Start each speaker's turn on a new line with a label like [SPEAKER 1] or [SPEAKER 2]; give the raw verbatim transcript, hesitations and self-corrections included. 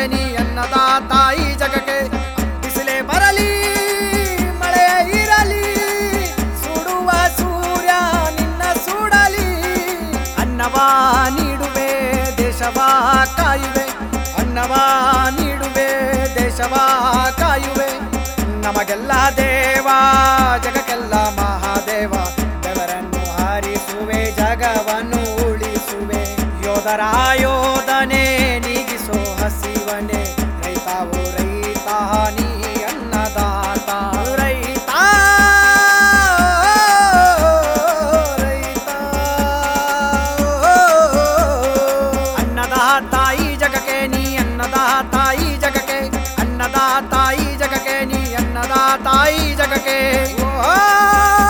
[SPEAKER 1] ನೀ ಅನ್ನದ ತಾಯಿ ಜಗಕ್ಕೆ ಬಿಸಿಲೇ ಬರಲಿ ಮಳೆ ಇರಲಿ ಸುಡುವ ಸೂರ್ಯ ನಿನ್ನ ಸುಡಲಿ ಅನ್ನವ ನೀಡುವೆ ದೇಶವ ಕಾಯುವೆ ಅನ್ನವ ನೀಡುವೆ ದೇಶವ ಕಾಯುವೆ ನಮಗೆಲ್ಲ ದೇವ ಜಗಕ್ಕೆಲ್ಲ ಮಹಾದೇವ ಬೆವರನ್ನು ಹಾರಿಸುವೆ ಜಗವನ್ನು ಉಳಿಸುವೆ ಯೋಧರ ಯೋಧನೆ ನೀಗಿಸೋ ಹಸಿವನೆ ರೈತಾವು ರೈತ ನೀ ಅನ್ನದಾತ ರೈತ ರೈತ ಅನ್ನದ ತಾಯಿ ಜಗಕ್ಕೆ ನೀ ಅನ್ನದ ತಾಯಿ ಜಗಕ್ಕೆ ಅನ್ನದ ತಾಯಿ ಜಗಕ್ಕೆ ನೀ ಅನ್ನದ ತಾಯಿ ಜಗಕ್ಕೆ ಓ